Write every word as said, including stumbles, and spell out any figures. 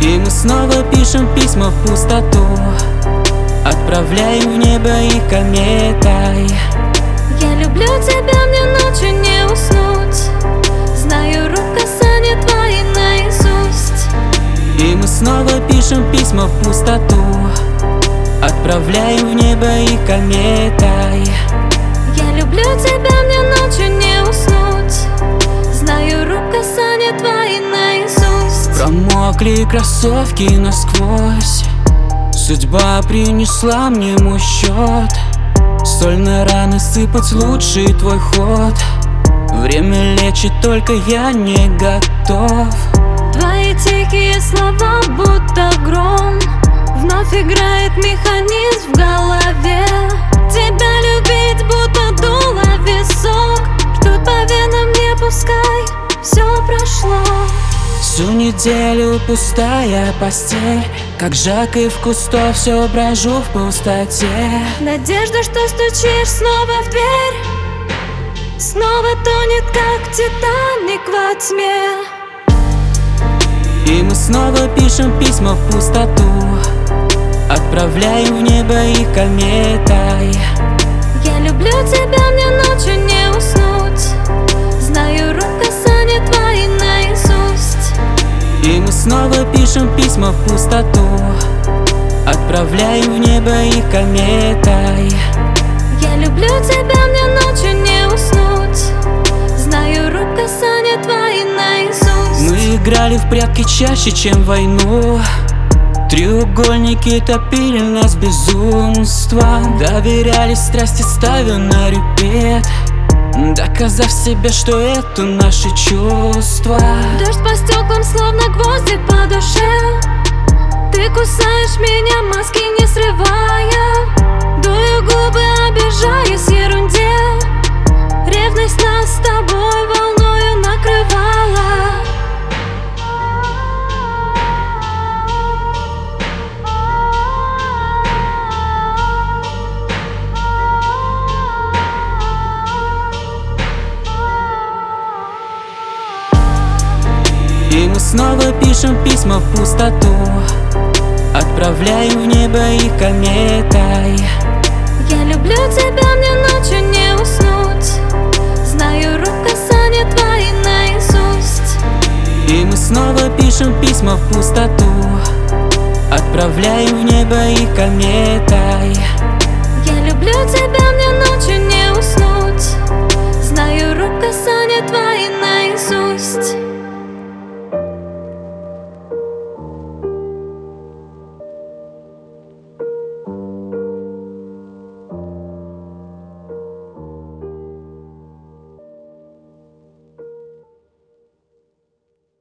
И мы снова пишем письма в пустоту, отправляем в небо их кометой. Я люблю тебя, мне ночью не уснуть. Знаю рук касания твои наизусть. И мы снова пишем письма в пустоту, отправляем в небо их кометой. Я люблю тебя, мне ночью не уснуть. Знаю рук касания твои наизусть. Промокли кроссовки насквозь, судьба принесла мне мой счет. Соль на раны сыпать лучший твой ход. Время лечит, только я не готов. Твои тихие слова будто гром. Вновь играет механизм в голове. Тебя любить будто дуло висок. Ждут по венам, не пускай, все прошло. Всю неделю пустая постель, как Жак и в Кусто, все брожу в пустоте. Надежда, что стучишь снова в дверь, снова тонет, как Титаник во тьме. И мы снова пишем письма в пустоту, отправляем в небо их кометой. Я люблю тебя, мне ночью не уснуть. Знаю рук касания твои наизусть. И мы снова пишем письма в пустоту, отправляем в небо их кометой. Я люблю тебя, мне ночью не уснуть. Знаю рук касания твои наизусть. Мы играли в прятки чаще, чем в войну. Треугольники топили нас безумство. Доверялись страсти, ставя на репет, доказав себе, что это наши чувства. Дождь по стеклам, словно гвозди по душе. Ты кусаешь меня, маски не срывая. Дую губы, обижаясь ерунде. Ревность нас с тобой волною накрывала. И мы снова пишем письма в пустоту, отправляем в небо их кометой. Я люблю тебя, мне ночью не уснуть. Знаю рук касания твои наизусть. И мы снова пишем письма в пустоту, отправляем в небо их кометой.